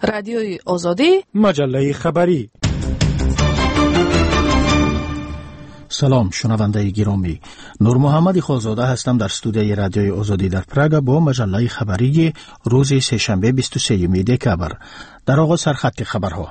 رادیوی آزادی، مجله خبری. سلام شنونده گرامی، نور محمد خالزاده هستم در استودیوی رادیوی آزادی در پراگ با مجله خبری روز سه‌شنبه 23 دکبر. در آغاز سرخط خبرها.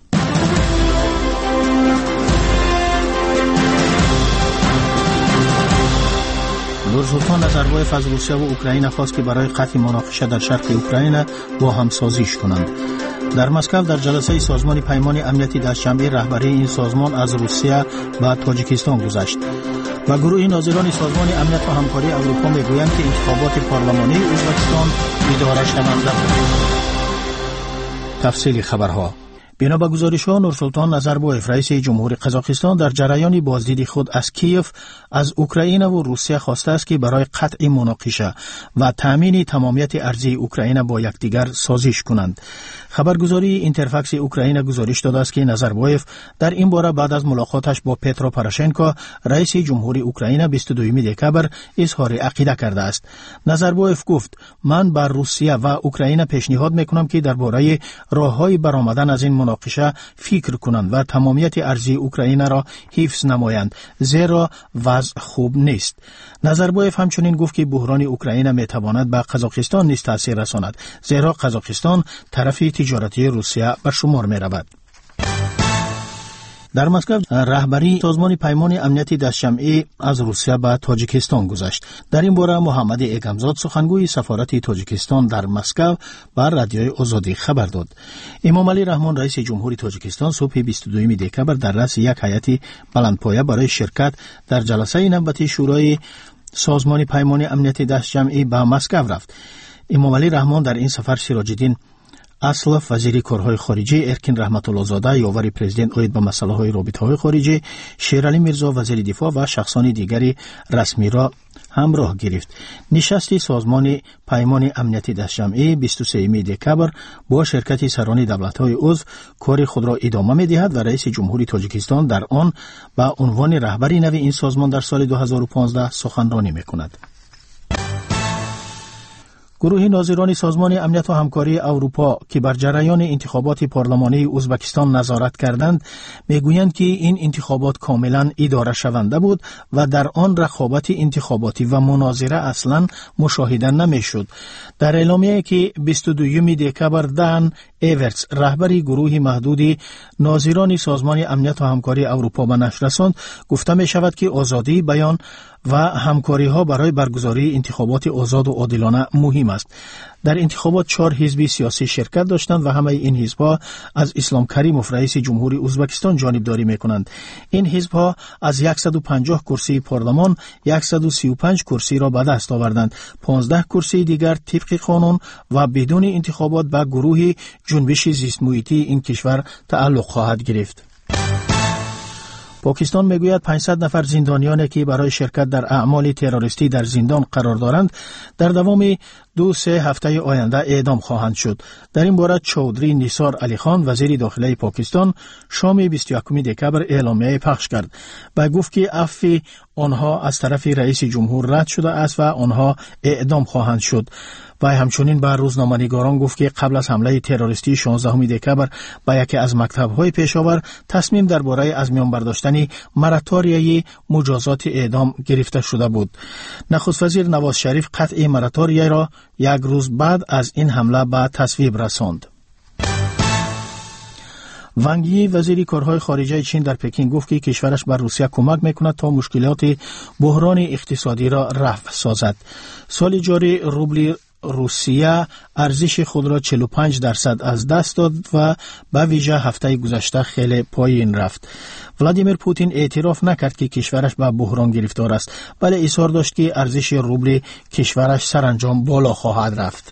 نورسلطان نظربایف از روسیه و اوکراین خواست که برای قطع مناقشه در شرق اوکراین با هم سازش کنند. در مسکو در جلسه سازمان پیمان امنیتی دستجمعی رهبری این سازمان از روسیه و تاجیکستان گذشت و گروه ناظران سازمان امنیت و همکاری اروپا میگویند که انتخابات پارلمانی ازبکستان اداره شونده بود. تفصیل خبرها. بنا به گزارش‌ها، نورسلطان نظربایف رئیس جمهوری قزاقستان در جریان بازدید خود از کیف از اوکراین و روسیه خواسته است که برای قطع مناقشه و تامین تمامیت ارضی اوکراین با یکدیگر سازش کنند. خبرگزاری اینترفکس اوکراین گزارش داده است که نظربایف در این باره بعد از ملاقاتش با پترو پروشنکو رئیس جمهوری اوکراین 22 دکبر اظهار عقیده کرده است. نظربایف گفت: من بر روسیه و اوکراین پیشنهاد میکنم که درباره راههای برآمدن از این مناقشه فکر کنند و تمامیت ارضی اوکراین را حفظ نمایند، زیرا وضع خوب نیست. نظربایف همچنین گفت که بحران اوکراین میتواند به قزاقستان نیز تاثیر رساند، زیرا قزاقستان طرف تجارتی روسیه بر شمار می رود. در مسکو رهبری سازمان پیمان امنیتی دستجمعی از روسیه به تاجیکستان گذشت. در این باره محمد ایگمزاد سخنگوی سفارت تاجیکستان در مسکو بر رادیوی آزادی خبر داد. امام علی رحمان رئیس جمهوری تاجیکستان صبح 22 دکبر در رأس یک هیئت بلندپایه برای شرکت در جلسه نوبتی شورای سازمان پیمان امنیتی دستجمعی به مسکو رفت. امام علی رحمان در این سفر سراج الدین اسلف وزیر کارهای خارجی، ارکین رحمت الله زاده یاور پرزیدنت اوید به مسائل رابطه‌های خارجی، شیرعلی میرزا وزیر دفاع و شخصان دیگری رسمی را همراه گرفت. نشست سازمان پیمان امنیتی دستجمعی 23 دکبر با شرکت سران دولت‌های عضو کار خود را ادامه می‌دهد و رئیس جمهوری تاجیکستان در آن به عنوان رهبری نو این سازمان در سال 2015 سخنرانی می‌کند. گروه ناظران سازمان امنیت و همکاری اروپا که بر جریان انتخابات پارلمانی ازبکستان نظارت کردند میگویند که این انتخابات کاملا اداره شونده بود و در آن رقابت انتخاباتی و مناظره اصلا مشاهده نمیشد. در اعلامیه‌ای که 22 دکبر دان ایورتس رهبری گروه محدود ناظران سازمان امنیت و همکاری اروپا به نشر رساند گفته می شود که آزادی بیان و همکاری ها برای برگزاری انتخابات آزاد و عادلانه مهم است. در انتخابات 4 حزب سیاسی شرکت داشتند و همه این حزب ها از اسلام کریموف رئیس جمهوری ازبکستان جانبداری می کنند. این حزب ها از 150 کرسی پارلمان 135 کرسی را به دست آوردند. 15 کرسی دیگر طبق قانون و بدون انتخابات به گروه جنبش زیست محیطی این کشور تعلق خواهد گرفت. پاکستان میگوید 500 نفر زندانیانی که برای شرکت در اعمال تروریستی در زندان قرار دارند در دوام 2-3 هفته آینده اعدام خواهند شد. در این باره چودری نیسار علی خان وزیر داخلی پاکستان شام 21 دکبر اعلامیه پخش کرد و گفت که عفو آنها از طرف رئیس جمهور رد شده است و آنها اعدام خواهند شد. و همچنین به روزنامه‌نگاران گفت که قبل از حمله تروریستی 16 دکبر به یکی از مکتب‌های پشاور تصمیم درباره از میان برداشتن مراتوریای مجازات اعدام گرفته شده بود. نخست وزیر نواز شریف قطع مراتوریای را یک روز بعد از این حمله به تصویب رساند. وانگ یی وزیر کارهای خارجه چین در پکین گفت که کشورش بر روسیه کمک میکند تا مشکلات بحران اقتصادی را رفع سازد. سال جاری روبل روسیه ارزش خود را 45% از دست داد و به ویژه هفته گذشته خیلی پایین رفت. ولادیمیر پوتین اعتراف نکرد که کشورش به بحران گرفتار است، ولی اصرار داشت که ارزش روبل کشورش سرانجام بالا خواهد رفت.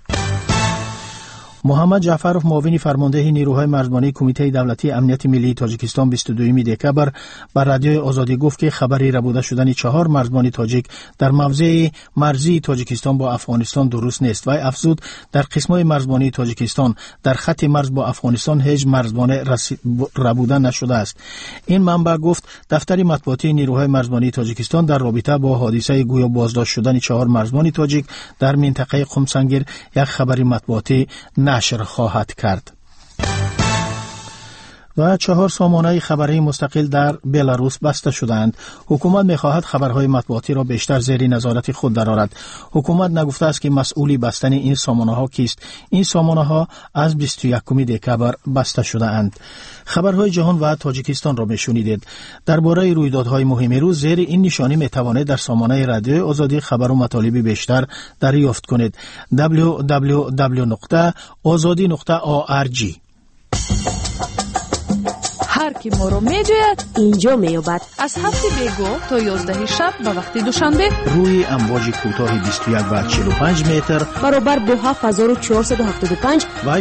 محمد جعفرов معاون فرمانده نیروهای مرزبانی کمیته دولتی امنیت ملی تاجیکستان 22 دکبر بر رادیوی آزادی گفت که خبری ربوده شدن 4 مرزبان تاجیک در موضع مرزی تاجیکستان با افغانستان درست نیست و افزود در قسمت مرزبانی تاجیکستان در خط مرز با افغانستان هیچ مرزبان ربوده نشده است. این منبع گفت دفتر مطبوعاتی نیروهای مرزبانی تاجیکستان در رابطه با حادثه گویا بازداشت شدن 4 مرزبان تاجیک در منطقه قم سنگر یک خبری مطبوعاتی نشر خواهد کرد. و 4 سامانه خبری مستقل در بلاروس بسته شدند. حکومت می‌خواهد خبرهای مطبوعاتی را بیشتر زیر نظارت خود درآورد. حکومت نگفته است که مسئولی بستن این سامانه‌ها کیست. این سامانه‌ها از 21 دکبر بسته شده‌اند. خبرهای جهان و تاجیکستان را می‌شنیدید. درباره رویدادهای مهم روز زیر این نشانی می‌توانید در سامانه رادیو آزادی خبر و مطالب بیشتر دریافت کنید. www.azadi.org. هر کی ما رو میجوید اینجا میابد. از 7 بیگو تا 11 شب به وقت دوشنبه روی امواج کوتاه 21 و 45 متر برابر با 7475 و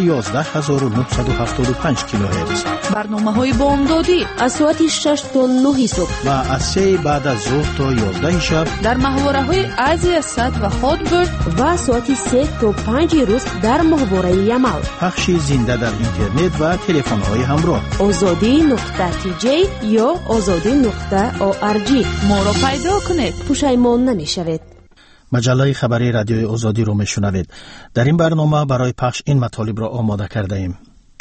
11975 کیلوهرتز. برنامه‌های بامدادی از ساعت 6 تا 9 صبح و از 3 بعد از ظهر تا 11 شب در محوره‌های آسیا صد و هادبرد و ساعت 3 تا 5 روز در محوره یمال. پخش زنده در اینترنت و تلفن‌های همراه. azadi.tj یا azadi.org. ما را پیدا کنید. پشیمان نمیشوید. مجله خبری رادیو آزادی رو میشنوید. در این برنامه برای پخش این مطالب را آماده کرده ایم.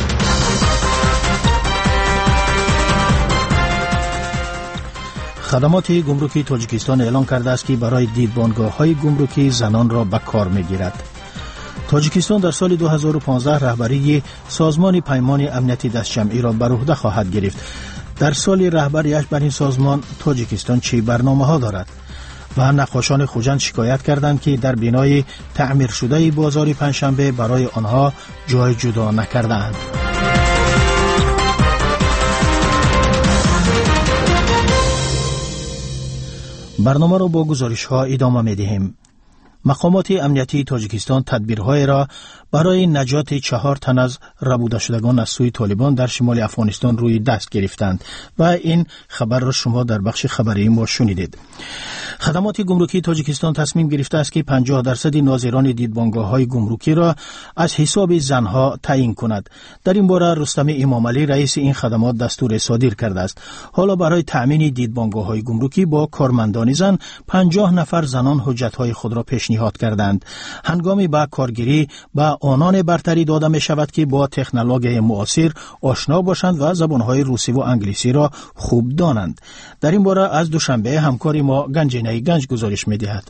خدمات گمرکی تاجیکستان اعلام کرده است که برای دیدبانگاه‌های گمرکی زنان را به کار می‌گیرد. تاجیکستان در سال 2015 رهبری سازمان پیمان امنیتی دستجمعی را بر عهده خواهد گرفت. در سال رهبریش بر این سازمان تاجیکستان چه برنامه‌ها دارد؟ و نقاشان خوجند شکایت کردند که در بنای تعمیر شده بازار پنجشنبه برای آنها جای جدا نکردند. برنامه را با گزارش‌ها ادامه می‌دهیم. مقامات امنیتی تاجیکستان تدبیرهای را برای نجات 4 تن از ربوده شدگان از سوی طالبان در شمال افغانستان روی دست گرفتند و این خبر را شما در بخش خبری ما شنیدید. خدمات گمرکی تاجیکستان تصمیم گرفته است که 50% ناظران دیدبانگاه‌های گمرکی را از حساب زنها تعیین کند. در این باره رستم امامعلی رئیس این خدمات دستور صادر کرده است. حالا برای تأمین دیدبانگاه‌های گمرکی با کارمندان زن 50 نفر زنان حجت‌های خود را پیشنهاد کردند. هنگامی به کارگیری با آنان برتری داده می شود که با تکنولوژی معاصر آشنا باشند و زبانهای روسی و انگلیسی را خوب دانند. در این باره از دوشنبه همکاری ما گنجینه گنج گزارش می دهد.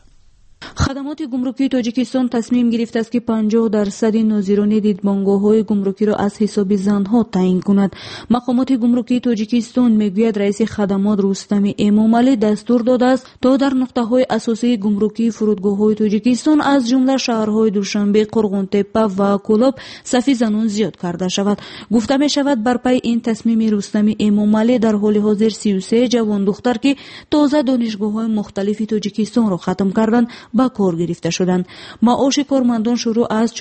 خدمات گمرکی تاجیکستان تصمیم گرفته است که 50% ناظران دیدبانگاه‌های گمرکی را از حساب زنها تعیین کند. مقامات گمرکی تاجیکستان میگوید رئیس خدمات رستم امامعلی دستور داده است تا در نقطه‌های اساسی گمرکی فرودگاه‌های تاجیکستان از جمله شهرهای دوشنبه، قرغن‌تپه و کولاب صف زنان زیاد کرده شود. گفته می شود بر پای این تصمیم رستم امامعلی در حال حاضر 33 جوان دختر که تازه دانشگاه‌های مختلف تاجیکستان را ختم کردند با کار گرفته شدند. معاش کارمندان شروع از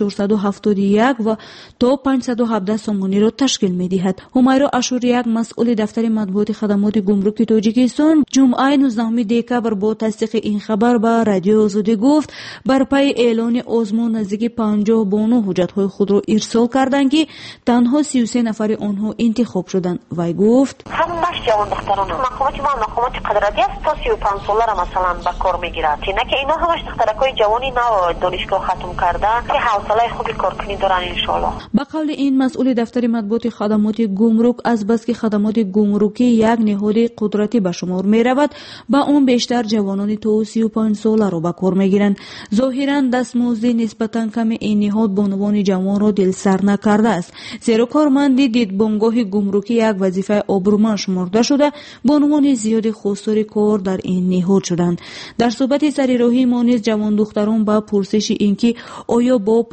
471 و تا 517 سومانی را تشکیل می‌دهد. همیرا اشوریک مسئول دفتر مطبوعات خدمات گمرکی تاجیکستان جمعه 19 دکبر با تصدیق این خبر به رادیو آزادی گفت بر پای اعلان آزمون نزدیک 50 بانو حجت‌های خود را ارسال کردند که تنها 33 نفر آنها انتخاب شدند. وی گفت همش جوان دختران مقامات قدرتی است تا 35 ساله را مثلا به کار می‌گیرد. نه که اینا همش دخترکای جوانی نو دانشگاه ختم کرده که حوصله خوبی کارکنی دارن ان شاء الله. با قول این مسئول دفتر مطبوعات خدمات گمرک از بس که خدمات گمرکی یک نهاد قدرتی به شمار می رود با اون بیشتر جوانان تا 35 ساله را به کار می گیرند. ظاهرا دستمزد نسبتا کم این نهاد بانوان جوان را دل سر نکرده است، زیرا کارمند دیدبانگاه گمرکی یک وظیفه آبرومند شمرده شده. بانوان زیاد خواستار کار در این نهاد شدند. در صحبت سر راهی ما نیز جوان دختران با پرسش اینکه آیا با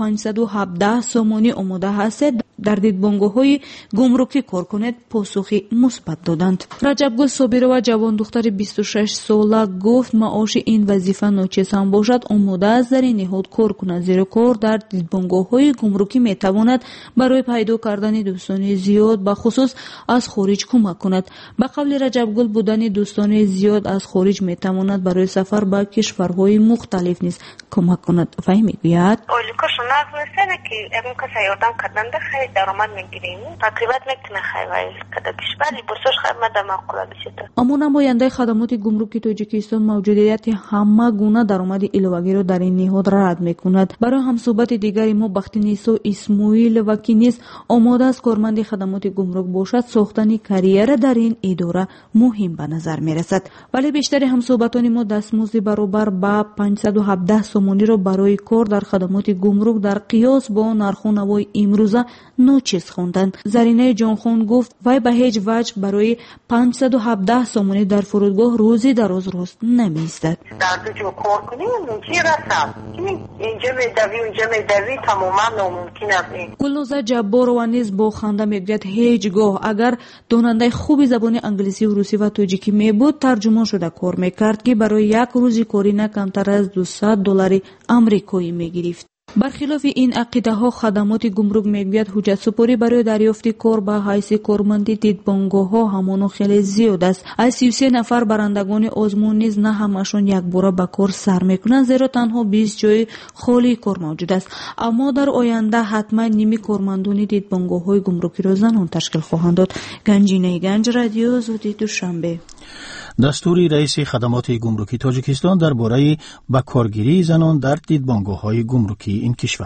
517 سومانی آماده هستید در دیدبانگاه‌های گمرکی کار کنید پاسخی مثبت دادند. رجبگل صابرова جوان دختر 26 ساله گفت معاش این وظیفه ناچیز هم باشد آماده است در این نهاد کار کند، زیرا کار در دیدبانگاه‌های گمرکی میتواند برای پیدا کردن دوستان زیاد به خصوص از خارج کمک کند. به قول رجبگل بودن دوستان زیاد از خارج میتواند برای سفر به کشورهای مختلف نیز کمک کند. فهمی میگوید اولکش ناز مثلا که اون کسا یاردم کردن خیلی درآمد میگیریم تقریبا میتونه خیلی کدا کشور بورسش خدمت معقوله بشه. اما نماینده خدمات گمرکی تاجیکستان موجودیت همه گونه درآمد الوگی را در این نهاد رد میکند. برای همصحبت دیگری ما بختی‌نیسا اسماعیل وکینیس آماده است کارمند خدمات گمرک باشد. ساختن کریر در این اداره مهم به نظر میرسد، ولی بیشتر همصحبتان ما دستمزد برابر با 517 سومانی را برای کار در خدمات گمرک در قیاس با نرخ و نوای امروزه نوچیز خوندند. زرینه جانخون گفت وای به هیچ وجه برای 517 سومانی در فرودگاه روزی دراز راست نمی‌ایستد. در دو جو کار کنیم چی رسم اینجا میدوی اونجا میدوی تماما ناممکن است. گلنوزه جبار نیز با خنده میگوید هیچگاه اگر داننده خوبی زبان انگلیسی و روسی و تاجیکی میبود ترجمه شده کار میکرد که برای یک روزی کاری نه کمتر از $200 آمریکایی میگرفت. برخلاف این عقیده ها خدمات گمرک میگوید حجت سپاری برای دریافت کار به حیث کارمندی دیدبانگاه ها همانو خیلی زیاد است. از 33 نفر برندگان آزمون نیز نه همشون یک بار به کار سر میکنند، زیرا تنها 20 جای خالی کار موجود است. اما در آینده حتما نیمی کارمندان دیدبانگاه های گمرکی را زنان تشکیل خواهند داد. گنجینه گنج، رادیو زودی دوشنبه. دستور رئیس خدمات گمرکی تاجیکستان درباره به کارگیری زنان در دیدبانگاه‌های گمرکی این کشور.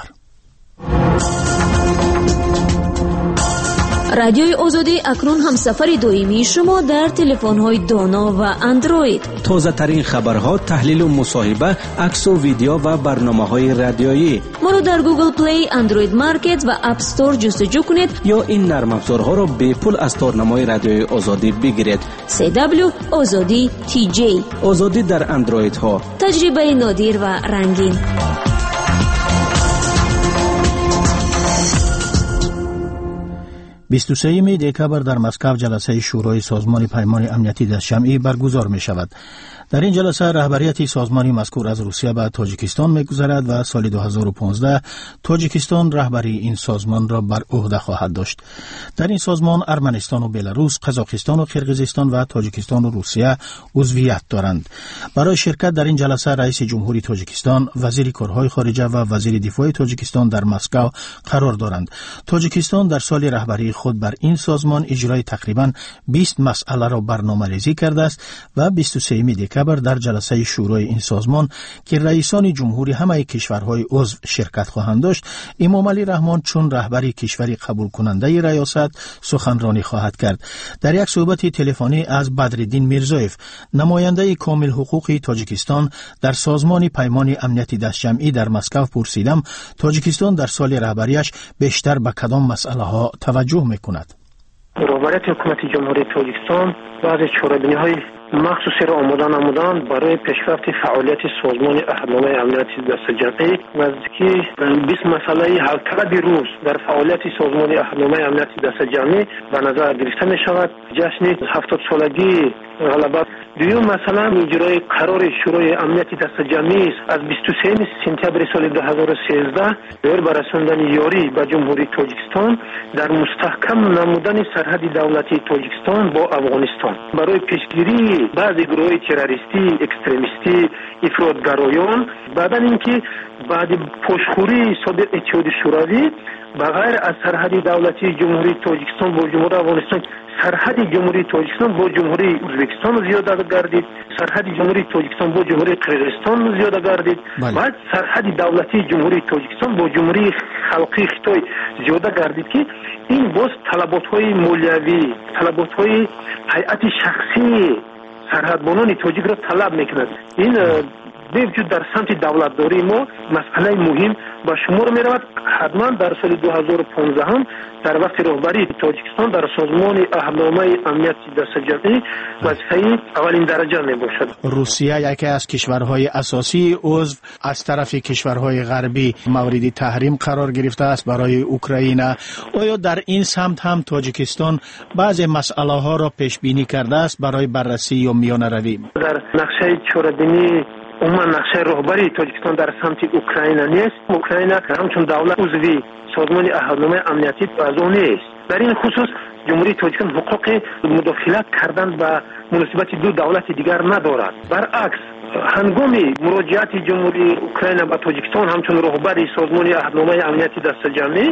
رادیوی آزادی اکنون هم سفر دائمی شما در تلفن‌های دانا و اندروید. تازه ترین خبرها، تحلیل و مصاحبه، عکس و ویدیو و برنامه‌های رادیویی. ما رو در گوگل پلی، اندروید مارکت و اپ استور جستجو کنید یا این نرم افزارها را به پول از تارنمای رادیوی آزادی بگیرید. CW آزادی TJ. آزادی در اندروید ها. تجربه نادر و رنگین. 23 دکبر در مسکو جلسه شورای سازمان پیمان امنیتی دستجمعی برگزار می شود. در این جلسه رهبریت سازمان مذکور از روسیه به تاجیکستان می‌گذرد و سال 2015 تاجیکستان رهبری این سازمان را بر عهده خواهد داشت. در این سازمان ارمنستان و بلاروس، قزاقستان و قرقیزستان و تاجیکستان و روسیه عضویت دارند. برای شرکت در این جلسه رئیس جمهوری تاجیکستان، وزیر کارهای خارجه و وزیر دفاع تاجیکستان در مسکو قرار دارند. تاجیکستان در سال رهبری خود بر این سازمان اجرای تقریباً 20 مسئله را برنامه‌ریزی کرده است و 23 دکبر در جلسه شورای این سازمان که رئیسان جمهوری همه کشورهای عضو شرکت خواهند داشت، امام علی رحمان چون رهبری کشوری قبول کننده ریاست سخنرانی خواهد کرد. در یک صحبت تلفنی از بدرالدین میرزایف، نماینده کامل حقوقی تاجیکستان در سازمان پیمان امنیتی دستجمعی در مسکو، پرسیدم تاجیکستان در سال رهبریش بیشتر به کدام مسئله ها توجه میکند؟ رهبریت حکومت جمهوری تاجیکستان بعض چاره‌بینی‌های مخصوصی را آماده نمودند برای پیشرفت فعالیت سازمان عهدنامه امنیتی دستجمعی. نزدیکی 20 مسئله حل طلب روز در فعالیت سازمان عهدنامه امنیتی دستجمعی به نظر گرفته می شود. جشن 70 سالگی غلبه. دوم مثلا اجرای قرار شورای امنیتی دستجمعی از 23 سپتامبر سال 2013 بر رساندن یاری به جمهوری تاجیکستان در مستحکم نمودن سرحد دولتی تاجیکستان با افغانستان برای پیشگیری بعضی گروه‌های تروریستی، اکستریمیستی، افراطگرایان. بعد اینکه بعد پشتخوری سابق اتحاد شوروی بغیر از سرحد دولتی جمهوری تاجیکستان با جمهوری افغانستان، سرحد جمهوری تاجیکستان با جمهوری ازبکستان زیاده گردید، سرحد جمهوری تاجیکستان با جمهوری قرقیزستان زیاده گردید. بعد سرحد دولتی جمهوری تاجیکستان با جمهوری خلقی خیتای زیاده گردید که این باز طلبات‌های مالیوی، طلبات‌های هیئت شخصی سرحدبانان تاجیک را طلب می‌کند. این بوجود در سمت دولتداری ما مسئله مهم به شمار می رود. حتما در سال 2015 هم در وقت رهبری تاجیکستان در سازمان عهدنامه امنیتی دستجمعی وظیفه اولین درجه می باشد. روسیه یکی از کشورهای اساسی عضو از طرف کشورهای غربی مورد تحریم قرار گرفته است برای اوکراین. آیا در این سمت هم تاجیکستان بعضی مسئله ها را پیش بینی کرده است برای بررسی یا میانه روی؟ در نقشه چاره‌بینی عموما نقشه رهبری تاجیکستان در سمت اوکراین نیست. اوکراین همچون دولت عضوی سازمان عهدنامه امنیتی از آن نیست. در این خصوص جمهوری تاجیکستان حقوق مداخلت کردن به مناسبت دو دولت دیگر ندارد. برعکس هنگامی مراجعت جمهوری اوکراین به تاجیکستان همچون رهبری سازمان عهدنامه امنیتی دستجمعی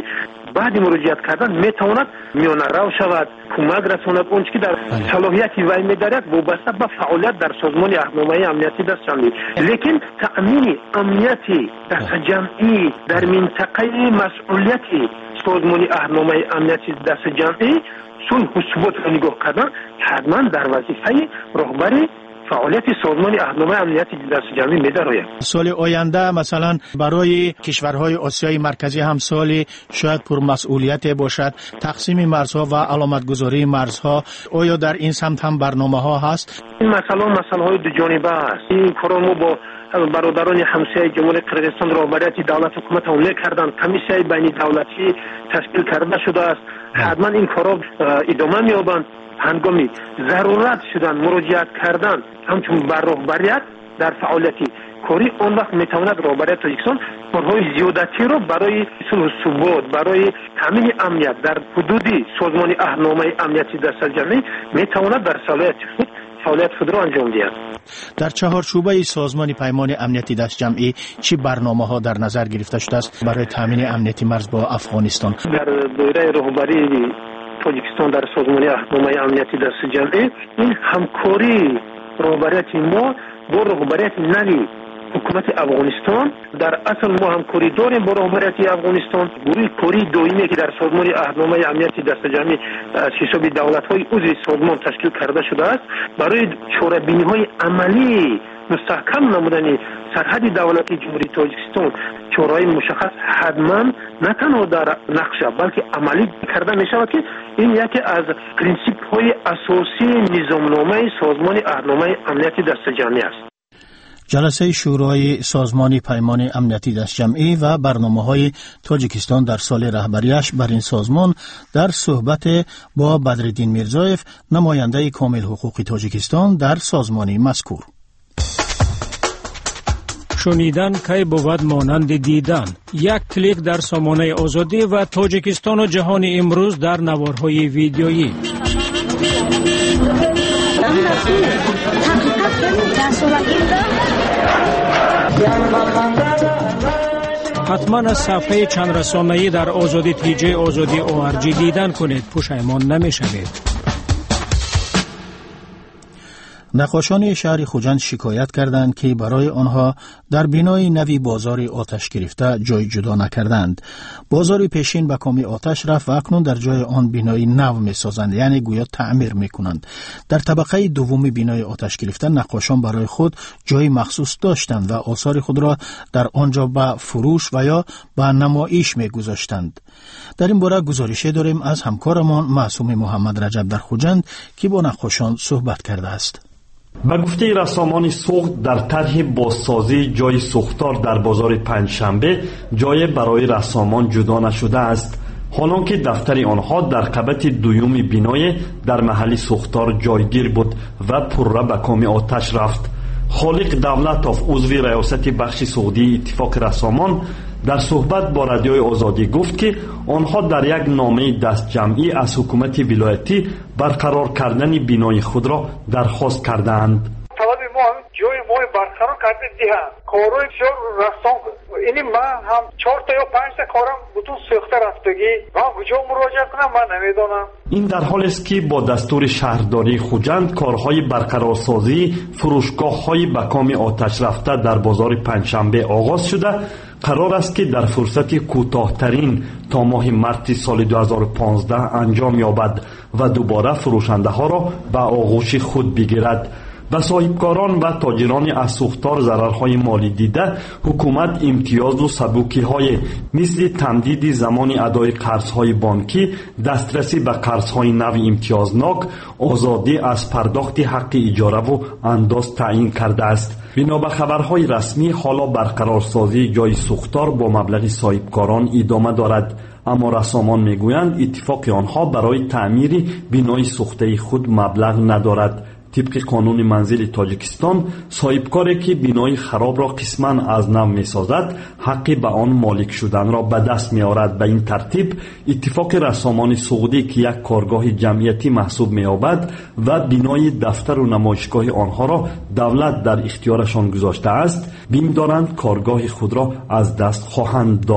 بعد مراجعت کردن میتواند میانه رو شود، کمک رساند اون که در صلاحیتی وی میدارد وابسته به فعالیت در سازمان راهنمایی امنیتی دست جمعی. لیکن تأمین امنیتی دست جمعی در منطقه مسئولیتی سازمان راهنمایی امنیتی دست جمعی صلح و ثبات را نگاه کردن حتما در وظیفه رهبری فعالیت سازمان راهنمایی امنیتی دست جمعی می‌دارد. سال آینده مثلا برای کشورهای آسیای مرکزی هم سالی شاید پرمسئولیت باشد، تقسیم مرزها و علامتگذاری مرزها، آیا در این سمت هم برنامه‌ها هست؟ این مسئله‌های دو جانبه است. این کارو با برادران همسایه جمهوری قرقیزستان رهبریت دولت حکومت حمله کردند، کمیسیون بین دولتی تشکیل کرده شده است. حتما این کارا ادامه می‌یابند. هنگامی ضرورت شدن مراجعت کردن همچون بر رهبریت در فعالیتی کاری اون وقت میتواند رهبریت تاجیکستان کارهای زیادتی رو برای صلح و ثبات، برای تامین امنیت در حدود سازمان راهنمایی امنیتی دست جمعی میتواند در صلاحیت خود فعالیت خود را انجام دهد. در چهارچوبه سازمان پیمان امنیتی دست جمعی چه برنامه‌ها در نظر گرفته شده است برای تامین امنیتی مرز با افغانستان؟ در دوره رهبری تاجیکستان در سازمان راهنمایی امنیتی دست جمعی این همکاری رهبریت ما با رهبریت نوی حکومت افغانستان، در اصل ما همکاری داریم با رهبریت افغانستان. گروه کاری دائمی که در سازمان راهنمایی امنیتی دست جمعی از حساب دولت‌های عضو سازمان تشکیل کرده شده است برای چاره‌بینی‌های عملی مستحکم نمودن سرحد دولتی جمهوری تاجیکستان چاره‌های مشخص حتما نه تنها در نقشه بلکه عملی کرده می شود که این یکی از پرینسیپ‌های اساسی نظامنامه سازمان راهنمایی امنیتی دست جمعی است. جلسه شورای سازمان پیمان امنیتی دست جمعی و برنامه‌های تاجیکستان در سال رهبریش بر این سازمان در صحبت با بدرالدین میرزایف، نماینده کامل حقوقی تاجیکستان در سازمان مذکور. شنیدن کی بود مانند دیدن. یک کلیک در سامانه آزادی و تاجیکستان و جهان امروز در نوارهای ویدیویی. حتما از صفحه چند رسانه‌ای در آزادی تیجه آزادی ORG دیدن کنید، پشیمان نمی‌شوید. نقاشان شهر خوجند شکایت کردند که برای آنها در بنای نوی بازار آتش گرفته جای جدا نکردند. بازار پیشین به کام آتش رفت و اکنون در جای آن بنای نو می سازند، یعنی گویا تعمیر می کنند. در طبقه دوم بنای آتش گرفته نقاشان برای خود جای مخصوص داشتند و آثار خود را در آنجا به فروش و یا به نمایش می گذاشتند. در این باره گزارشی داریم از همکارمان معصوم محمد رجب در خوجند که با نقاشان صحبت کرده است. به گفته رسامان سوخت در طرح بازسازی جای سوختار در بازار پنجشنبه جای برای رسامان جدا نشده است، حالان که دفتر آنها در قبط دوم بینای در محل سوختار جایگیر بود و پرره به کام آتش رفت. خالق دولتوف عضو ریاست بخش سعودی اتفاق رسامان در صحبت با رادیوی آزادی گفت که آنها در یک نامه دست جمعی از حکومت ولایتی برقرار کردن بینای خود را درخواست کردند. طلب ما جای ما برقرار کرده دهند. کارهای بسیار رسان اینی من هم 4 تا یا 5 تا کارم بتون سوخته رفتگی من کجا مراجعه کنم من نمیدونم. این در حالی است که با دستور شهرداری خوجند کارهای برقرارسازی فروشگاه‌های به کام آتش رفته در بازار پنجشنبه آغاز شده. قرار است که در فرصت کوتاه‌ترین تا ماه مارس سال 2015 انجام یابد و دوباره فروشنده ها را به آغوش خود بگیرد. و صاحبکاران و تاجران از سوختار ضررهای مالی دیده حکومت امتیاز و سبوکی‌های مثل تمدید زمان ادای قرض‌های بانکی، دسترسی به قرض‌های نو امتیازناک، آزادی از پرداخت حق اجاره و انداز تعیین کرده است. بنا به خبرهای رسمی حالا برقرارسازی جای سوختار با مبلغ صاحبکاران ادامه دارد، اما رسامان میگویند اتفاق آنها برای تعمیر بنای سوخته خود مبلغ ندارد. طبق قانون منزل تاجیکستان صاحبکاری که بنای خراب را قسماً از نو می‌سازد حق به آن مالک شدن را به دست می‌آورد. به این ترتیب اتفاق رسامان سعودی که یک کارگاه جمعیتی محسوب می‌یابد و بنای دفتر و نمایشگاه آنها را دولت در اختیارشان گذاشته است، بیم دارند کارگاه خود را از دست خواهند داد.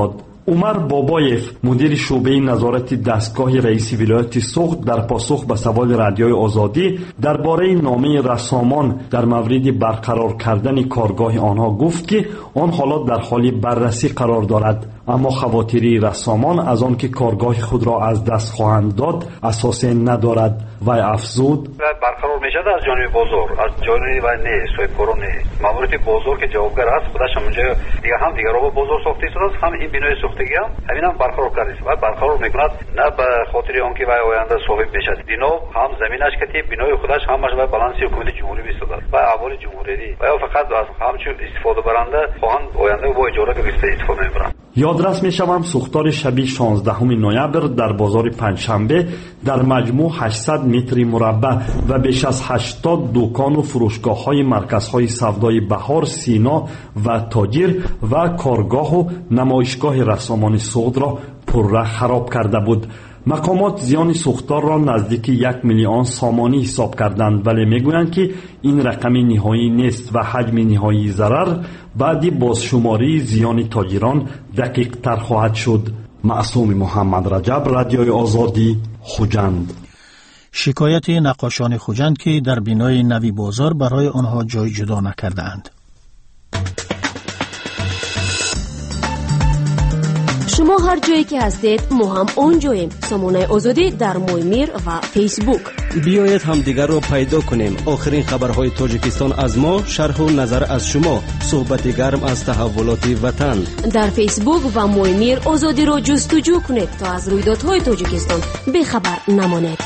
عمر بابایف مدیر شعبه نظارت دستگاه رئیس ولایت سوخت در پاسخ به سوال رادیوی آزادی درباره نامه رسامان در مورد برقرار کردن کارگاه آنها گفت که آن حالات در حال بررسی قرار دارد، اما خواطری رسامان از آن که کارگاه خود را از دست خواهند داد اساسی ندارد. و افزود برقرار میشد از جانب بازار، از جانب و نه سویپورو نه ماموریت بازار که جوابگر است، خودش اونجا دیگه هم دیگه رو بازار ساخته است، هم این بنای ساختگی هم همین هم برقرار کرده است و برقرار میکند، نه به خاطر آنکه و آینده صاحب بشد. بنا هم زمینش که بنای خودش همش به بالانس حکومت جمهوری میسازد و احوال جمهوری و یا فقط از همچون استفاده برنده خواهند آینده با اجاره گرفته استفاده میبرند. یادرس میشوم سوختار شب 16 نوامبر در بازار پنجشنبه در مجموع 800 متر مربع و بیش از 80 دکان و فروشگاه‌های مرکزهای سودای بهار، سینا و تاجر و کارگاه و نمایشگاه رسامان سوخت را پرره خراب کرده بود. مقامات زیان سوختار را نزدیک 1 میلیون سامانی حساب کردند، ولی میگویند که این رقم نهایی نیست و حجم نهایی ضرر بعدی بازشماری زیان تاجران دقیق تر خواهد شد. معصوم محمد رجب، رادیوی آزادی، خوجند. شکایت نقاشان خوجند که در بینای نوی بازار برای آنها جای جدا نکرده اند. شما هر جایی که هستید ما هم اونجاییم. سامانه آزادی در مویمیر و فیسبوک. بیایید هم دیگر رو پیدا کنیم. آخرین خبرهای تاجیکستان از ما، شرح و نظر از شما، صحبت گرم از تحولات وطن. در فیسبوک و مویمیر آزادی رو جستجو کنید تا از رویدادهای تاجیکستان بخبر نمانید.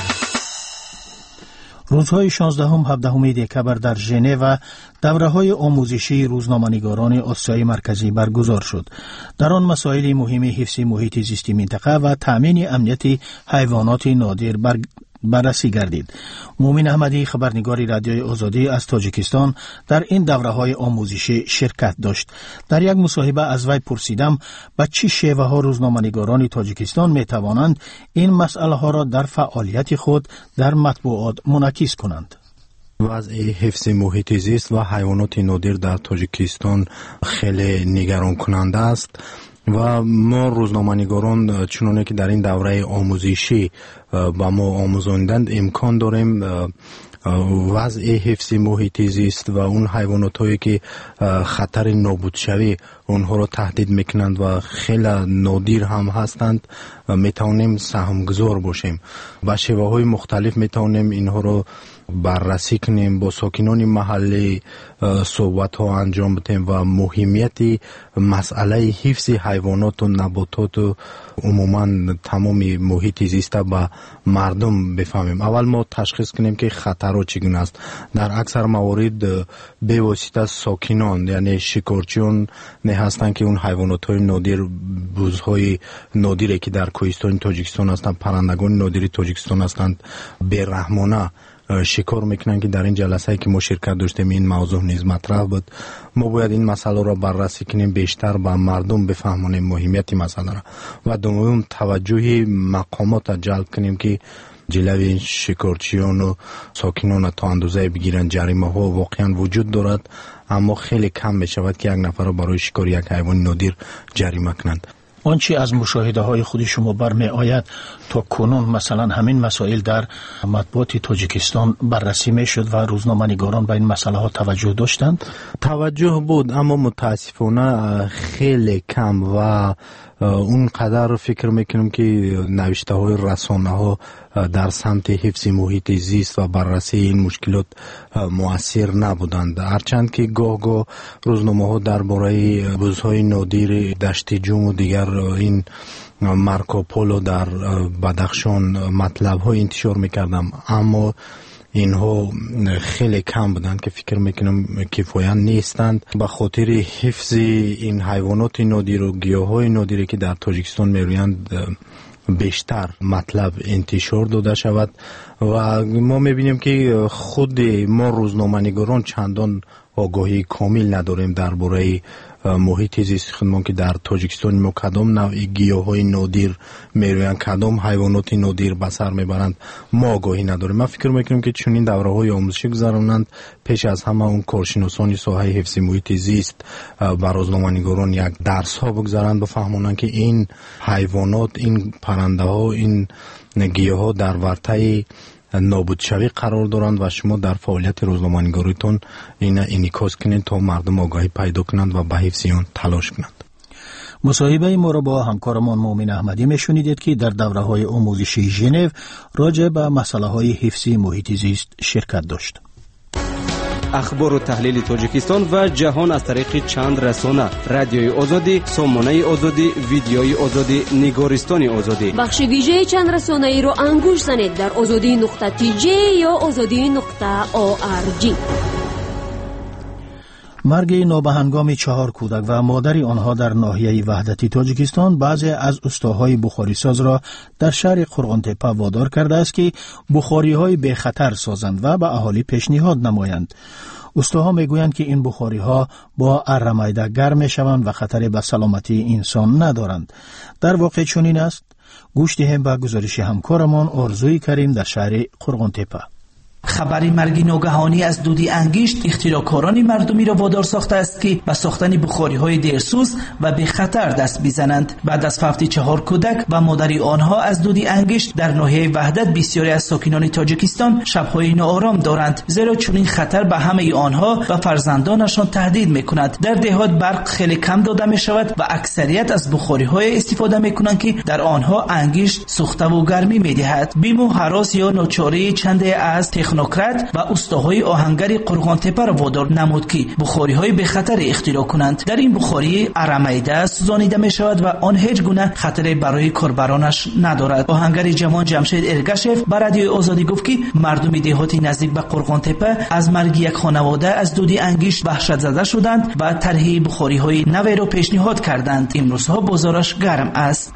روزهای 16-17 دکبر در ژنو دوره‌های آموزشی روزنامه‌نگاران آسیای مرکزی برگزار شد. در آن مسائل مهم حفظ محیط زیستی منطقه و تأمین امنیت حیوانات نادر بررسی گردید. مومن احمدی، خبرنگار رادیوی آزادی از تاجیکستان، در این دوره‌های آموزشی شرکت داشت. در یک مصاحبه از وی پرسیدم به چه شیوه‌ها روزنامه‌نگاران تاجیکستان می‌توانند این مسئله‌ها را در فعالیت خود در مطبوعات منعکس کنند. وضع حفظ محیط زیست و حیوانات نادر در تاجیکستان خیلی نگران کننده است و ما روزنامه‌نگاران چنانه که در این دوره آموزشی با ما آموزاندند امکان داریم وضع حفظ محیط زیست و اون حیوانات هایی که خطر نابود شوی اونها را تهدید میکنند و خیلی نادر هم هستند میتونیم سهمگذار باشیم. با شیوه های مختلف میتونیم اینها را بررسی کنیم، با ساکنان محلی صحبت ها انجام بدیم و مهمیت مسئله حفظ حیوانات و نباتات و عموما تمام محیط زیست با مردم بفهمیم. اول ما تشخیص کنیم که خطرات چگونه است. در اکثر موارد به واسطه ساکنان یعنی شکارچیان نه هستند که اون حیوانات های نادر، بزهای نادری که در کوهستان تاجیکستان هستند، پرندگان نادری تاجیکستان هستند، بی‌رحمانه شکار میکنن که در این جلسه که ما شرکت داشتیم این موضوع نیز مطرح بود. ما باید این مسئله را بررسی کنیم، بیشتر با مردم بفهمونیم مهمیت مسئله را و دوم توجه مقامات را جلب کنیم که جلوی این شکارچیان و ساکنان تا اندازه بگیرن. جریمه ها واقعا وجود دارد اما خیلی کم میشود که یک نفر را برای شکار یک حیوان نادر جریمه کنند. آنچه از مشاهده های خود شما برمی آید تا کنون مثلا همین مسائل در مطبوعات تاجیکستان بررسی می شد و روزنامه‌نگاران به این مسئله ها توجه داشتند؟ توجه بود اما متاسفانه خیلی کم و اون قدر فکر میکنم که نوشته های رسانه ها در سمت حفظ محیط زیست و بررسی این مشکلات مؤثر نبودند. هرچند که گاه روزنامه ها درباره بزهای نادر دشت جوم و دیگر این مارکوپولو در بدخشان مطلب ها انتشار میکردم اما اینها خیلی کم بودند که فکر میکنم کفایت نیستند. به خاطر حفظ این حیوانات نادر و گیاهای نادری که در تاجیکستان میرویند بیشتر مطلب انتشار داده شود و ما میبینیم که خود ما روزنامه‌نگاران چندان آگاهی کامل نداریم درباره محیط زیست خودمان که در تاجیکستان ما کدام نوع گیاهای نادر میرویند، کدام حیوانات نادر به سر میبرند، ما آگاهی نداریم. ما فکر میکنیم که چنین دوره‌های آموزشی گذرانند، پیش از همه اون کارشناسان ساحه حفظ محیط زیست و روزنامه‌نگاران یک درس ها بگذارند بفهمونند که این حیوانات، این پرنده ها، این گیاها در ورطه نابود شوی قرار دارند و شما در فعالیت روزنامه‌نگاریتون این انعکاس کنید تا مردم آگاهی پیدا کنند و به حفظ آن تلاش کنند. مصاحبه ما را با همکارمان مومن احمدی میشنیدید که در دوره‌های آموزشی ژنو راجع به مسائل حفظ محیط زیست شرکت داشت. اخبار و تحلیل تاجیکستان و جهان از طریق چند رسانه: رادیوی آزادی، سامانه آزادی، ویدیوی آزادی، نگارستان آزادی. بخش ویژه چند رسانه ای رو انگوش زنید در azadi.tj یا azadi.org. مرگ نابهنگام 4 کودک و مادر آنها در ناحیه وحدتی تاجیکستان بعضی از استاهای بخاری ساز را در شهر قرغانتپه وادار کرده است که بخاری های به خطر سازند و به اهالی پیشنهاد نمایند. استاها میگویند که این بخاری ها با ارمیده گرم میشوند و خطری به سلامتی انسان ندارند. در واقع چنین است. گوش دهیم به گزارش همکارمان آرزوی کریم در شهر قرغانتپه. خبری مرگ ناگهانی از دودی انگشت اختراعکاران مردمی را وادار ساخته است که به ساختن بخاری‌های دیرسوز و به خطر دست بزنند. بعد از فوت 4 کودک و مادر آنها از دودی انگشت در ناحیه وحدت، بسیاری از ساکنان تاجیکستان شب‌های ناآرام دارند، زیرا چنین خطر به همه آنها و فرزندانشان تهدید می‌کند. در دهات برق خیلی کم داده می‌شود و اکثریت از بخاری‌های استفاده می‌کنند که در آنها انگشت سوخته و گرمی می‌دهد. بیم و هراس یا ناچاری چندی از تکنوکرات و استاهای آهنگر قرغانتپه را وادار نمود که بخاری‌های به خطر اختراع کنند. در این بخاری ارمیده سوزانیده می شود و آن هیچ گونه خطری برای کاربرانش ندارد. آهنگر جوان جمشید ارگشف بر رادیوی آزادی گفت که مردم دهاتی نزدیک به قرغانتپه از مرگ یک خانواده از دودی انگشت وحشت زده شدند و طرح بخاری‌های نوی را پیشنهاد کردند. امروزها بازارش گرم است.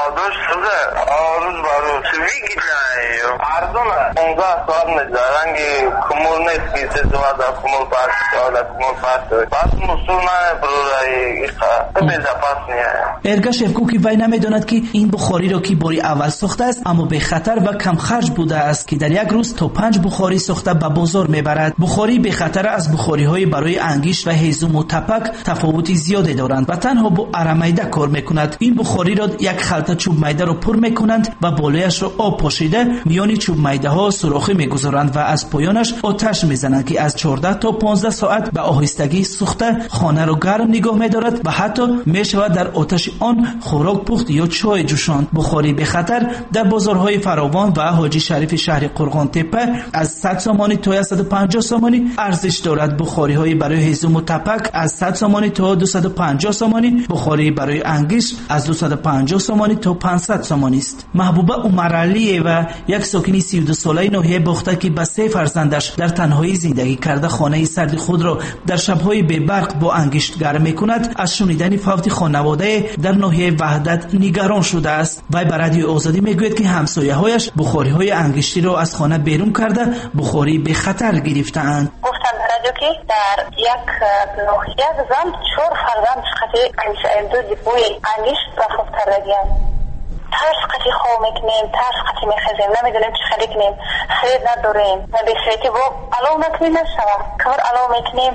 ارگشف گفت که وی نمیداند که این بخاری را که باری اول ساخته است اما به خطر و کم خرج بوده است که در یک روز تا 5 بخاری ساخته به بازار میبرد. بخاری به خطر از بخاری های برای انگشت و هیزم و تپک تفاوت زیادی دارند و تنها با ارمیده کار میکند. این بخاری را یک خلطه چوب میده را پر میکنند و بالایش را آب پاشیده میان چوب میده ها سوراخی میگذارند و از پایانش آتش میزنند که از 14 تا 15 ساعت به آهستگی سوخته خانه را گرم نگاه میدارد و حتی میشود در آتش آن خوراک پخت یا چای جوشاند. بخاری به خطر در بازارهای فراوان و حاجی شریف شهر قرغانتپه از 100 سامانی تا 150 سامانی ارزش دارد. بخاری های برای هیزم و تپک از 100 سامانی تا 250 سامانی، بخاری برای انگشت از 250 سامانی تا 500 سامانی است. محبوبه عمرعلی و یک ساکن 32 ساله ناحیه باخته که با 3 فرزندش در تنهایی زندگی کرده خانه سرد خود را در شب‌های بی برق با انگشت گرم می‌کند، از شنیدن فوت خانواده در ناحیه وحدت نگران شده است. وی به رادیو آزادی میگوید که همسایه‌هایش بخاری‌های انگشتی را از خانه بیرون کرده بخاری به خطر گرفته‌اند. گفتن رادیو که در یک ناحیه زن 4 فرزند خاطر دو دیپوی انگشت رفت کردن. ترس قطعی خواه میکنیم، ترس قطعی میخزیم، نمیدونیم چه خیلی کنیم، خرید نداریم، نبیسویتی با علو نکنیم نشوه کار علو میکنیم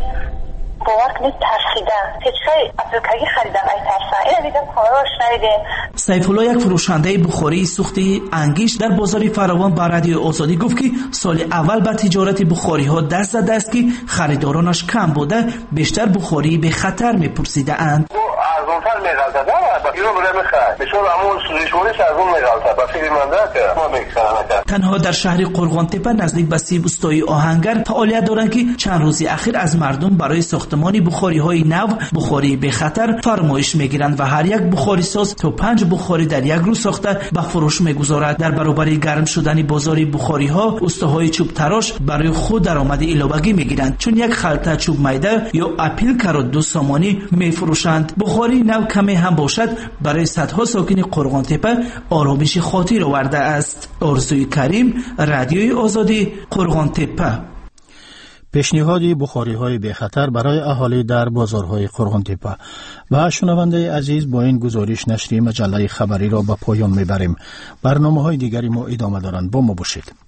باور کنید ترسیده هیچ خیلی افریقایی خریدم ای ترسه این دیدم کاراش ندیدیم. سیف الله یک فروشنده بخاری سوختی انگشت در بازار فراوان با رادیو آزادی گفت که سال اول به تجارت بخاری ها دست زده است که خریدارانش کم بوده، بیشتر بخاری به خطر میپرسیده اند. ارزان‌تر می‌غلطه با کیلو برای می‌خرد بسیار همون سوزش‌وارش ارزان می‌غلطه با فکر منده که ما می‌خرم. تنها در شهر قرغانتپه نزدیک به 30 استای آهنگر فعالیت دارند که چند روز اخیر از مردم برای ساختمان بخاری‌های نو، بخاری به خطر فرمایش می‌گیرند و هر یک بخاری ساز تا 5 بخاری در یک روز ساخته به فروش می‌گذارد. در برابر گرم شدن بازار بخاری‌ها استاهای چوب تراش برای خود درآمد ایلابگی می‌گیرند، چون یک خلطه چوب میده یا اپیل کرات 2 سامانی می‌فروشند. بخاری نو کمی هم باشد برای صدها ساکن قرغانتپه آرامش خاطر آورده است. آرزوی کریم، رادیوی آزادی، قرغانتپه. پیشنهاد بخاری‌های بی خطر برای اهالی در بازارهای قرغن‌تپه. و شنونده عزیز، با این گزارش نشر مجله خبری را به پایان میبریم. برنامه‌های دیگری ما ادامه دارند. با ما باشید.